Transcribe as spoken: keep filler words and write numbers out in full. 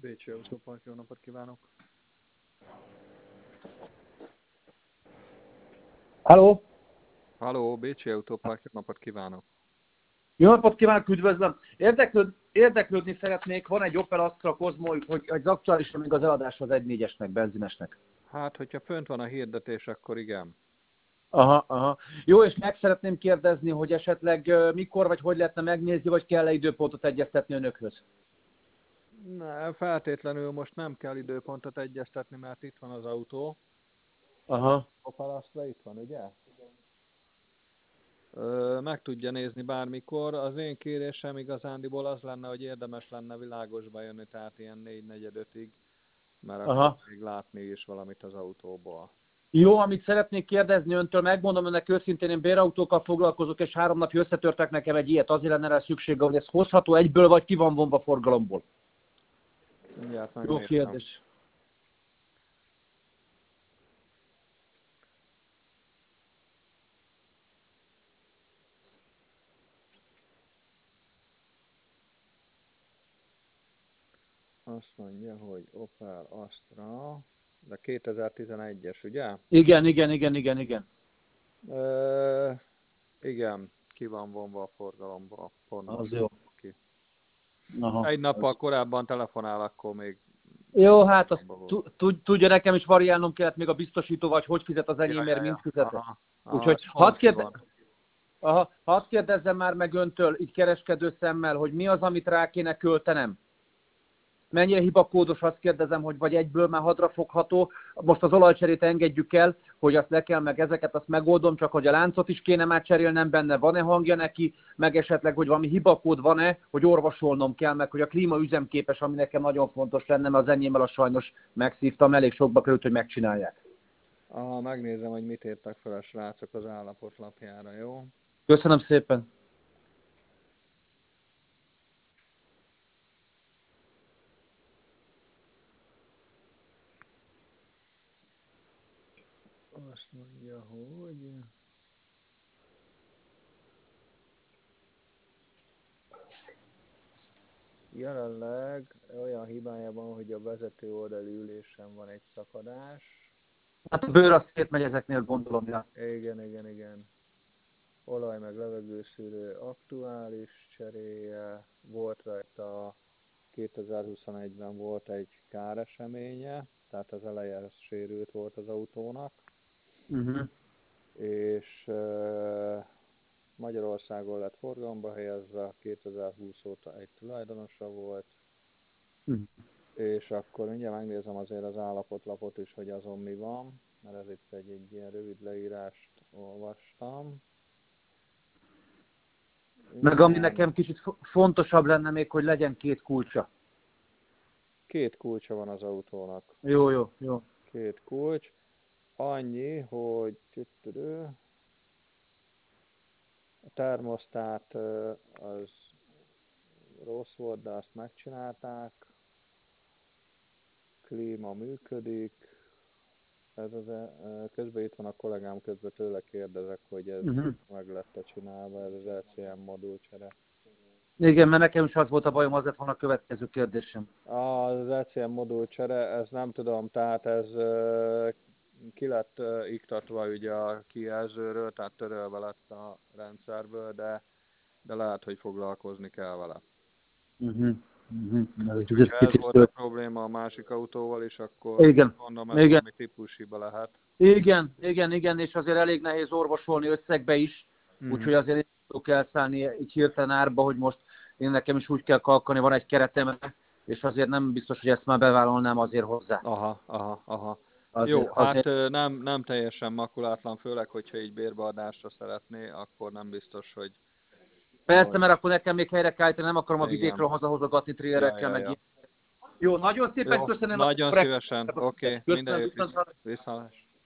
Bécsi Autópark, jó napot kívánok! Halló! Halló, Bécsi Autópark, jó napot kívánok! Jó napot kívánok, üdvözlöm! Érdeklőd, érdeklődni szeretnék, van egy Opel Astra Kozmojuk, hogy az aktuálisan még az eladás az egy négyesnek, benzinesnek. Hát, hogyha fönt van a hirdetés, akkor igen. Aha, aha. Jó, és meg szeretném kérdezni, hogy esetleg uh, mikor vagy hogy lehetne megnézni, vagy kell-e időpontot egyeztetni önökhöz? Ne, feltétlenül most nem kell időpontot egyeztetni, mert itt van az autó. Aha. Opel Astra itt van, ugye? Ö, meg tudja nézni bármikor. Az én kérésem igazándiból az lenne, hogy érdemes lenne világosba jönni, tehát ilyen négy negyed ötig, mert akkor Aha. még látni is valamit az autóból. Jó, amit szeretnék kérdezni öntől, megmondom önnek őszintén, én bérautókkal foglalkozok, és három napja összetörtek nekem egy ilyet, azért lenne rá szüksége, hogy ez hozható egyből, vagy ki van vonva forgalomból. Mindjárt Jó megnézem. kérdés. Azt mondja, hogy Opel Astra, de kétezer-tizenegyes, ugye? Igen, igen, igen, igen, igen. Ö, igen, ki van vonva a forgalomba, pont Az most jó. ki. Aha. Egy nappal korábban telefonál, akkor még... Jó, hát azt tudja, nekem is variálnom kellett még a biztosító, vagy hogy fizet az Ja, enyémért, ja, mint ja. fizet. Aha, aha, Úgyhogy hadd, kérde... Aha, hadd kérdezzem már meg öntől, így kereskedő szemmel, hogy mi az, amit rá kéne költenem? Mennyire hibakódos, azt kérdezem, hogy vagy egyből már hadrafogható. Most az olajcserét engedjük el, hogy azt le kell, meg ezeket, azt megoldom, csak hogy a láncot is kéne már cserélnem benne, van-e hangja neki, meg esetleg, hogy valami hibakód van-e, hogy orvosolnom kell, meg hogy a klíma üzemképes, ami nekem nagyon fontos lenne, mert az enyémmel a sajnos megszívtam, elég sokba került, hogy megcsinálják. Aha, megnézem, hogy mit értek fel a srácok az állapotlapjára, jó? Köszönöm szépen. Azt mondja, hogy... Jelenleg olyan hibája van, hogy a vezető oldali ülésen van egy szakadás. Hát a bőr az szétmegy ezeknél, gondolom, ja. Igen, igen, igen. Olaj meg levegőszűrő aktuális cseréje. Volt rajta kétezer-huszonegyben volt egy káreseménye, tehát az eleje sérült volt az autónak. Uh-huh. És uh, Magyarországon lett forgalomba helyezve, kétezer-húsz óta egy tulajdonosa volt. Uh-huh. És akkor mindjárt megnézem azért az állapotlapot is, hogy azon mi van, mert ez itt egy, egy ilyen rövid leírást olvastam. Meg ami nekem kicsit fontosabb lenne még, hogy legyen két kulcsa. Két kulcsa van az autónak. Jó, jó, jó. Két kulcs. Annyi, hogy a termosztát az rossz volt, de azt megcsinálták. Klíma működik. Ez az, közben itt van a kollégám, közben tőle kérdezek, hogy ez uh-huh. meg lett-e csinálva, ez az el cé em modulcsere. Igen, mert nekem is az volt a bajom, az lett volna a következő kérdésem. Az el cé em modulcsere, ez nem tudom, tehát ez ki lett iktatva ugye a kijelzőről, tehát törölve lett a rendszerből, de, de lehet, hogy foglalkozni kell vele. Uh-huh. Uh-huh. Ez, ez volt a probléma a másik autóval is, akkor igen. mondom, ez igen. valami típushiba lehet. Igen, igen, igen, és azért elég nehéz orvosolni összegbe is, uh-huh. úgyhogy azért én tudok elszállni egy hirtelen árba, hogy most én nekem is úgy kell kalkani, van egy keretem, és azért nem biztos, hogy ezt már bevállalnám azért hozzá. Aha, aha, aha. Azért, Jó, hát azért... nem, nem teljesen makulátlan, főleg, hogyha így bérbeadásra szeretné, akkor nem biztos, hogy... Persze, hogy... mert akkor nekem még helyre kell állítani, nem akarom a Igen. vidékről hazahozogatni trélerekkel, ja, ja, meg ja. Jó, nagyon szépen Jó, köszönöm. nagyon szívesen, oké, okay. Minden jót, viszont.